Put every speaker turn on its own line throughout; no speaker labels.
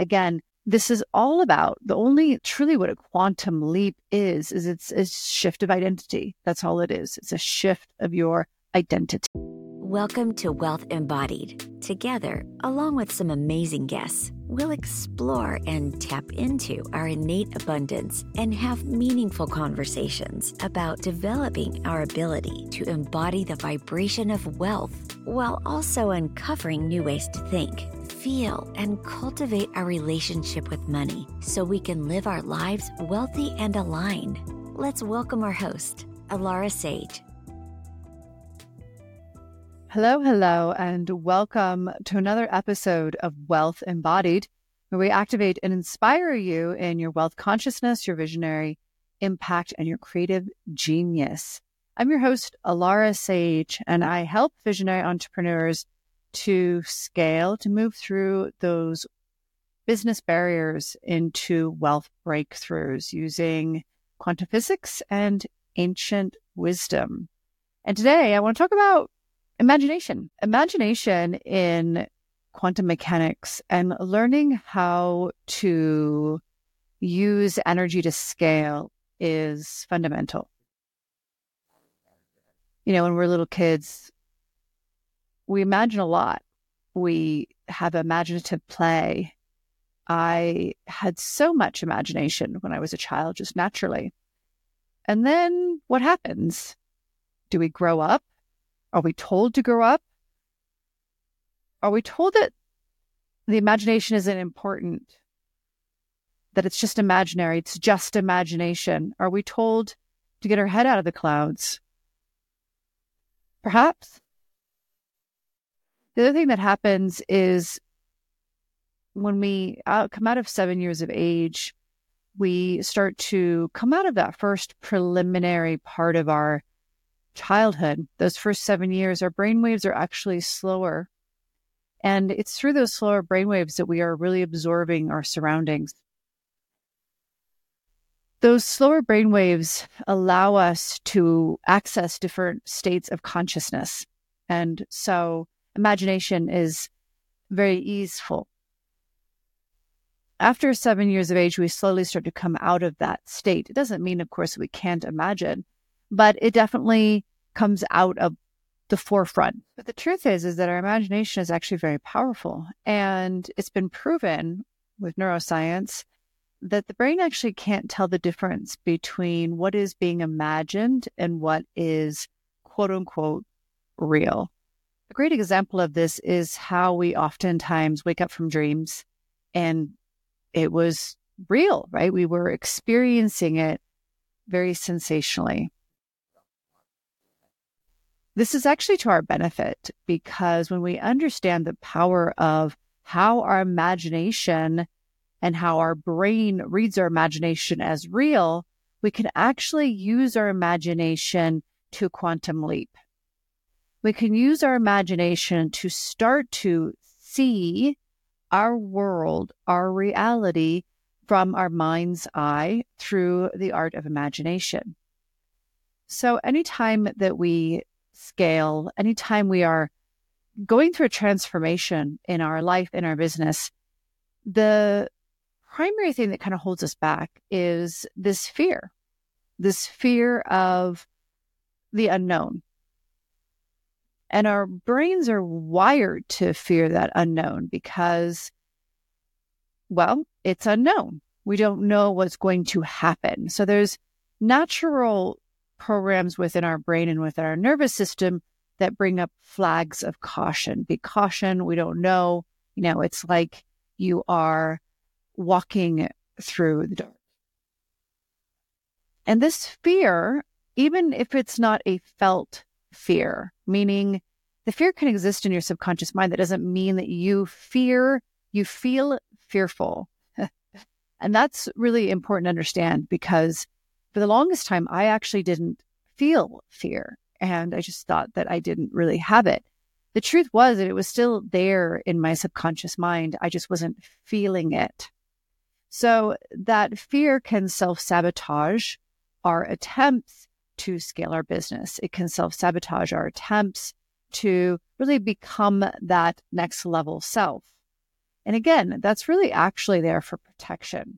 Again, this is all about the only truly what a quantum leap is it's a shift of identity. That's all it is. It's a shift of your identity.
Welcome to Wealth Embodied. Together, along with some amazing guests, we'll explore and tap into our innate abundance and have meaningful conversations about developing our ability to embody the vibration of wealth while also uncovering new ways to think, feel, and cultivate our relationship with money so we can live our lives wealthy and aligned. Let's welcome our host, Alara Sage.
Hello, and welcome to another episode of Wealth Embodied, where we activate and inspire you in your wealth consciousness, your visionary impact, and your creative genius. I'm your host, Alara Sage, and I help visionary entrepreneurs to scale, to move through those business barriers into wealth breakthroughs using quantum physics and ancient wisdom. And today I want to talk about imagination in quantum mechanics and learning how to use energy to scale is fundamental. You know, when we're little kids, we imagine a lot. We have imaginative play. I had so much imagination when I was a child, just naturally. And then what happens? Do we grow up? Are we told to grow up? Are we told that the imagination isn't important? That it's just imaginary, it's just imagination? Are we told to get our head out of the clouds? Perhaps. The other thing that happens is when we come out of 7 years of age, we start to come out of that first preliminary part of our childhood. Those first 7 years, our brainwaves are actually slower. And it's through those slower brainwaves that we are really absorbing our surroundings. Those slower brainwaves allow us to access different states of consciousness. And so imagination is very easeful. After 7 years of age, we slowly start to come out of that state. It doesn't mean, of course, that we can't imagine, but it definitely comes out of the forefront. But the truth is that our imagination is actually very powerful. And it's been proven with neuroscience that the brain actually can't tell the difference between what is being imagined and what is quote unquote real. A great example of this is how we oftentimes wake up from dreams and it was real, right? We were experiencing it very sensationally. This is actually to our benefit because when we understand the power of how our imagination and how our brain reads our imagination as real, we can actually use our imagination to quantum leap. We can use our imagination to start to see our world, our reality from our mind's eye through the art of imagination. So anytime that we scale, anytime we are going through a transformation in our life, in our business, the primary thing that kind of holds us back is this fear of the unknown. And our brains are wired to fear that unknown because, well, it's unknown. We don't know what's going to happen. So there's natural programs within our brain and within our nervous system that bring up flags of caution. Be caution, we don't know. You know, it's like you are walking through the dark. And this fear, even if it's not a felt fear, meaning the fear can exist in your subconscious mind. That doesn't mean that you feel fearful. And that's really important to understand because for the longest time, I actually didn't feel fear. And I just thought that I didn't really have it. The truth was that it was still there in my subconscious mind. I just wasn't feeling it. So that fear can self-sabotage our attempts to scale our business. It can self-sabotage our attempts to really become that next level self. And again, that's really actually there for protection.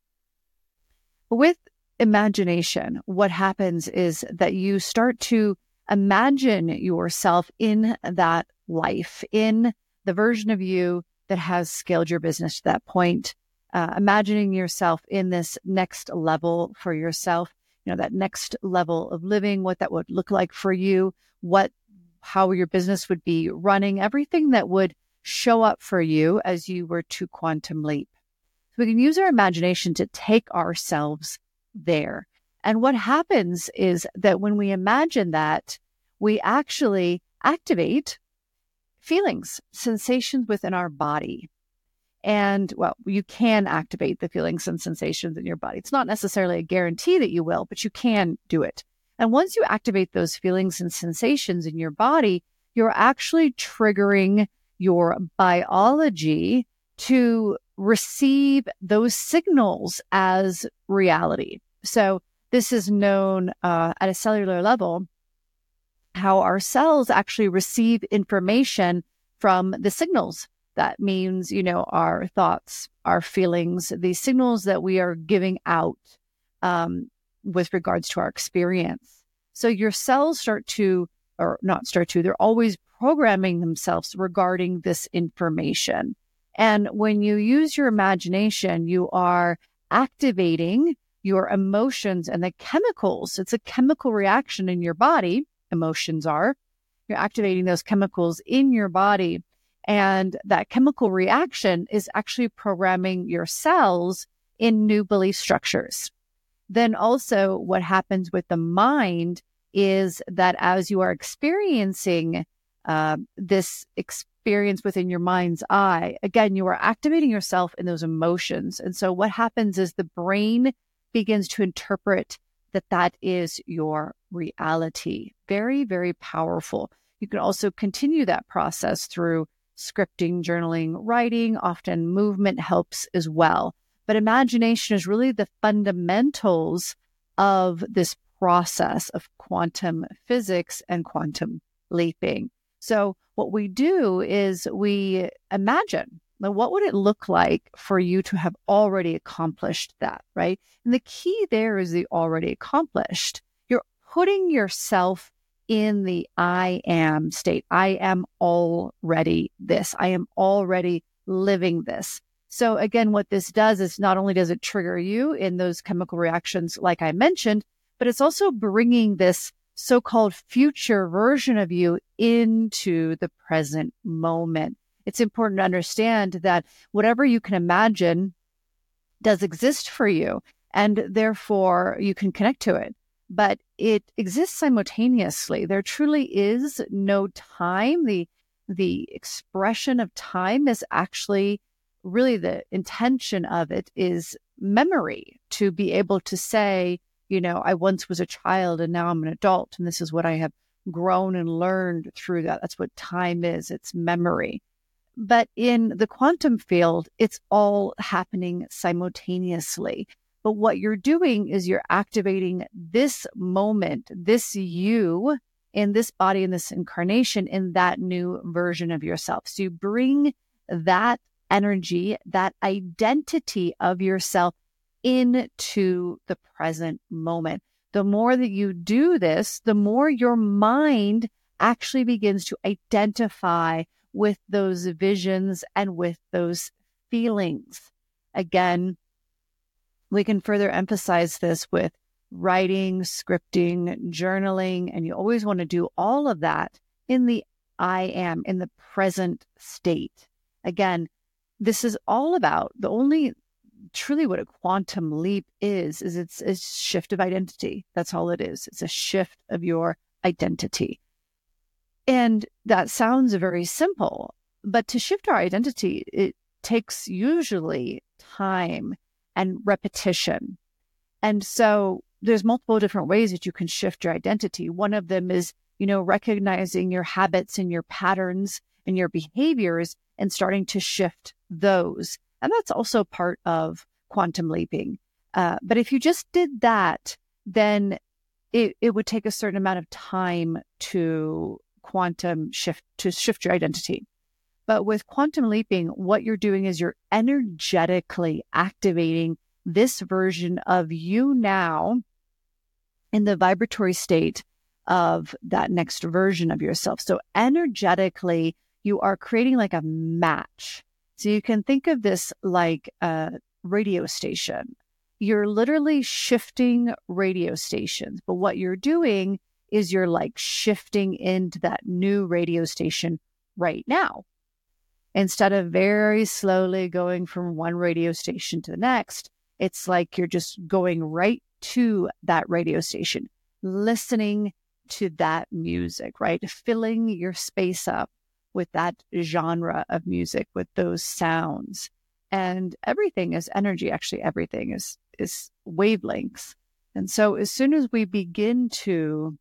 With imagination, what happens is that you start to imagine yourself in that life, in the version of you that has scaled your business to that point, imagining yourself in this next level for yourself, that next level of living, what that would look like for you, how your business would be running, everything that would show up for you as you were to quantum leap. So we can use our imagination to take ourselves there. And what happens is that when we imagine that, we actually activate feelings, sensations within our body. And you can activate the feelings and sensations in your body. It's not necessarily a guarantee that you will, but you can do it. And once you activate those feelings and sensations in your body, you're actually triggering your biology to receive those signals as reality. So this is known at a cellular level, how our cells actually receive information from the signals. That means, our thoughts, our feelings, these signals that we are giving out with regards to our experience. So your cells they're always programming themselves regarding this information. And when you use your imagination, you are activating your emotions and the chemicals. It's a chemical reaction in your body. Emotions are. You're activating those chemicals in your body. And that chemical reaction is actually programming your cells in new belief structures. Then also what happens with the mind is that as you are experiencing this experience within your mind's eye, again, you are activating yourself in those emotions. And so what happens is the brain begins to interpret that is your reality. Very, very powerful. You can also continue that process through scripting, journaling, writing. Often movement helps as well. But imagination is really the fundamentals of this process of quantum physics and quantum leaping. So what we do is we imagine, what would it look like for you to have already accomplished that, right? And the key there is the already accomplished. You're putting yourself in the I am state. I am already this. I am already living this. So again, what this does is not only does it trigger you in those chemical reactions, like I mentioned, but it's also bringing this so-called future version of you into the present moment. It's important to understand that whatever you can imagine does exist for you, and therefore you can connect to it. But it exists simultaneously. There truly is no time. The expression of time is actually really the intention of it is memory, to be able to say, I once was a child and now I'm an adult, and this is what I have grown and learned through that. That's what time is. It's memory. But in the quantum field, it's all happening simultaneously. But what you're doing is you're activating this moment, this you in this body, in this incarnation, in that new version of yourself. So you bring that energy, that identity of yourself into the present moment. The more that you do this, the more your mind actually begins to identify with those visions and with those feelings. Again, we can further emphasize this with writing, scripting, journaling, and you always want to do all of that in the I am, in the present state. Again, this is all about truly what a quantum leap is it's a shift of identity. That's all it is. It's a shift of your identity. And that sounds very simple, but to shift our identity, it takes usually time and repetition. And so there's multiple different ways that you can shift your identity. One of them is, recognizing your habits and your patterns and your behaviors and starting to shift those. And that's also part of quantum leaping. But if you just did that, then it would take a certain amount of time to shift your identity. But with quantum leaping, what you're doing is you're energetically activating this version of you now in the vibratory state of that next version of yourself. So energetically, you are creating like a match. So you can think of this like a radio station. You're literally shifting radio stations, but what you're doing is you're like shifting into that new radio station right now. Instead of very slowly going from one radio station to the next, it's like you're just going right to that radio station, listening to that music, right? Filling your space up with that genre of music, with those sounds. And everything is energy. Actually, everything is wavelengths. And so as soon as we begin to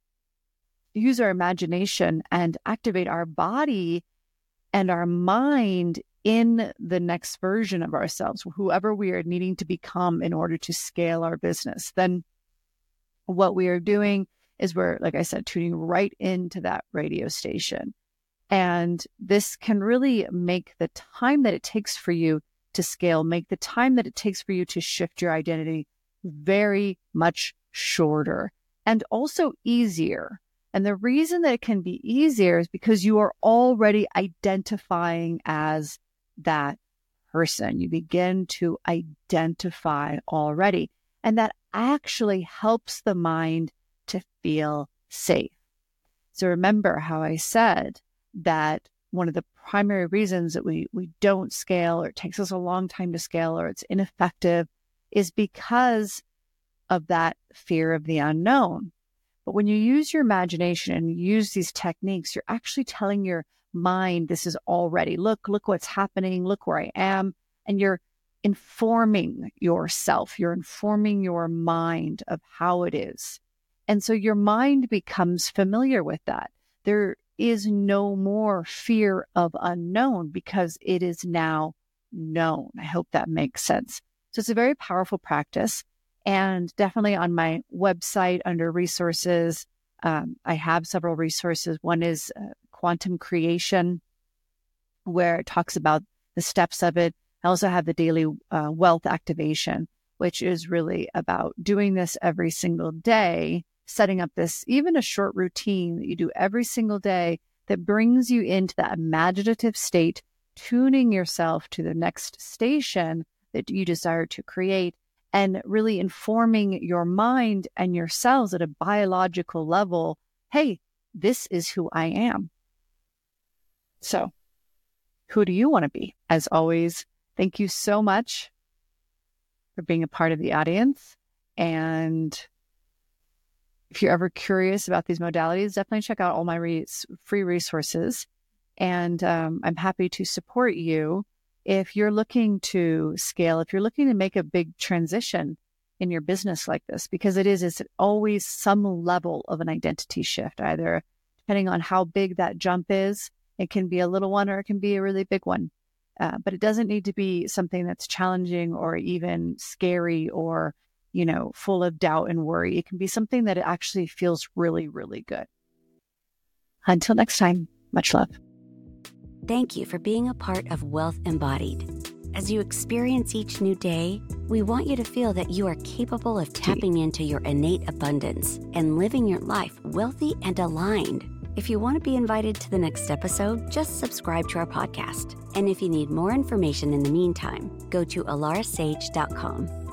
use our imagination and activate our body and our mind in the next version of ourselves, whoever we are needing to become in order to scale our business, then what we are doing is we're, like I said, tuning right into that radio station. And this can really make the time that it takes for you to scale, make the time that it takes for you to shift your identity very much shorter and also easier. And the reason that it can be easier is because you are already identifying as that person. You begin to identify already. And that actually helps the mind to feel safe. So remember how I said that one of the primary reasons that we don't scale, or it takes us a long time to scale, or it's ineffective, is because of that fear of the unknown. But when you use your imagination and you use these techniques, you're actually telling your mind, this is already, look what's happening, look where I am. And you're informing yourself, you're informing your mind of how it is. And so your mind becomes familiar with that. There is no more fear of unknown because it is now known. I hope that makes sense. So it's a very powerful practice. And definitely on my website under resources, I have several resources. One is Quantum Creation, where it talks about the steps of it. I also have the Daily Wealth Activation, which is really about doing this every single day, setting up this, even a short routine that you do every single day that brings you into that imaginative state, tuning yourself to the next station that you desire to create, and really informing your mind and your cells at a biological level, hey, this is who I am. So who do you want to be? As always, thank you so much for being a part of the audience. And if you're ever curious about these modalities, definitely check out all my free resources. And I'm happy to support you if you're looking to scale, if you're looking to make a big transition in your business like this, because it's always some level of an identity shift, either depending on how big that jump is. It can be a little one or it can be a really big one. But it doesn't need to be something that's challenging or even scary or, full of doubt and worry. It can be something that actually feels really, really good. Until next time, much love.
Thank you for being a part of Wealth Embodied. As you experience each new day, we want you to feel that you are capable of tapping into your innate abundance and living your life wealthy and aligned. If you want to be invited to the next episode, just subscribe to our podcast. And if you need more information in the meantime, go to alarisage.com.